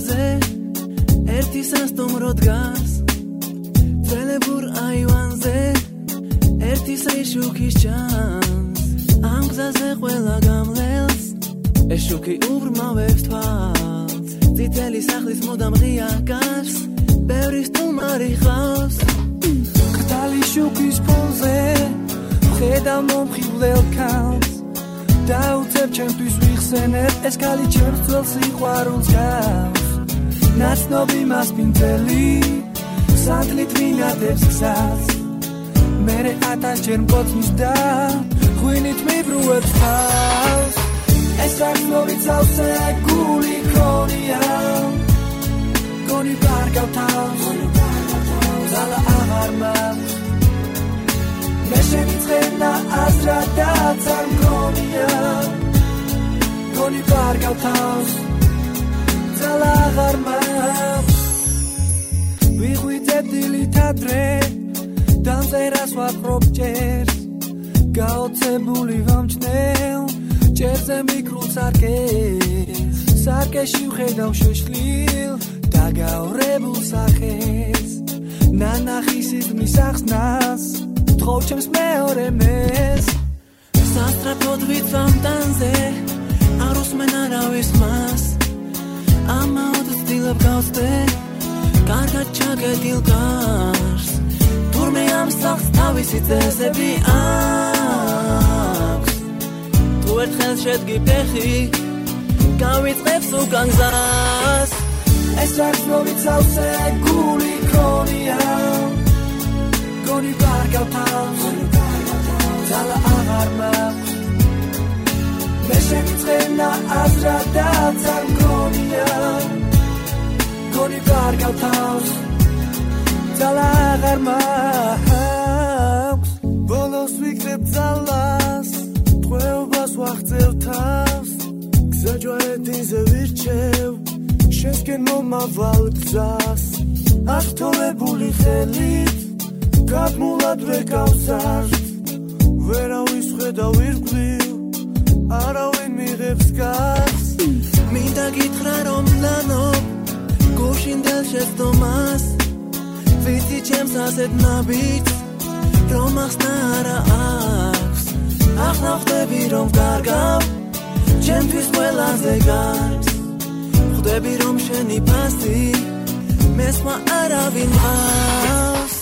ხაზზე ერთი სასტუმრო დგას ძველებურ აივანზე ერთი სეიშუქის ჩანს ამ გზაზე ყველა გამლელს ეს შუქი უბრმავებს თვალს წითელი სახლის მუდამ ღია გარს ბევრი სტუმარი ხავს ქთალი შუქის ფონზე ხედავ მომხიბლელ ქალს დაუწევ ჩემთვის ვიხსენებ ეს ქალი ჩემს ძველ სიყვარულს გავს ნაცნობი მასპინძელი სანდლით ვინადებს გზას მერე ათასჯერ მკოცნის და ღვინით მიბრუებს თავს ეს რაგნორი ცალსე გული ქონია გონი პარკავთავს ზალა აღარ მაქვს მე შემიწყენა აზრადაც არ მგონია გონი პარკავთავს ზალა აღარ მაქვს ვიღვიძებ დილით ადრე დამწერას ვაპყრობ ჭერს გაოცებული ვამჩნევ ჭერზე მიკრულ სარკეს სარკეში ვხედავ შეშლილ დაგაორებულ სახეს ნანახი სიზმის ახსნას თხოვ ჩემს მეორე მეს სასტრაფოდ ვიწვავ ტანზე არ უსმენ არავის მას ამაოდ ვცდილებ გავხსნე კარგად ჩაგედილ გარს თურმე ამ სახლს თავისი წესები აქვს თუ ერთხელ შედგი ფეხი გავიწყებს უკან გზას ეს რაგნორი ცალსე გული ქონია გონი პარკავთავს ზალა აღარ მაქვს მე შემიწყენა აზრადაც არ მგონია გონი პარკავთავს ზალა აღარ მაქვს ბოლოს ვიკრებ ძალას ტყვეობას ვახცევ თავს გზა ჯვარედინზე ვირჩევ შენსკენ მომავალ გზას ართოვებული ხელით გაგმულად ვეკავსართ ვერავის ხედავ ირგვლივ არავინ მიღებს გარს მინდა გითხრა რომ ლანობ გუშინდელ შეცდომას ვიცი ჩემს ასეთ ნაბიჯს რომ ახსნა არა აქვს ახლა ხვდები რომ ვკარგავ ჩემთვის ყველაზე გარს ხვდები რომ შენი ფასი მესმა არავინ მყავს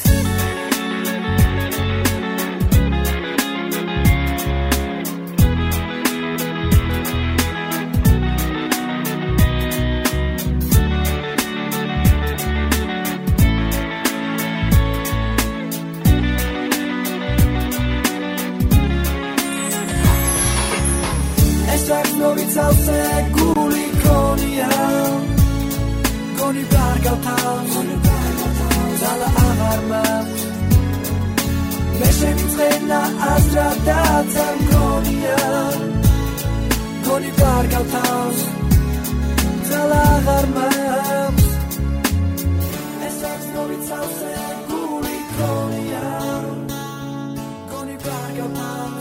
ცალსე გული ქონია გონი პარკავთავს ზალა აღარ მაქვს მე შემიწყენა აზრადაც არ მგონია გონი პარკავთავს ზალა აღარ მაქვს ეს რაგნორი ცალსე გული ქონია გონი პარკავთავს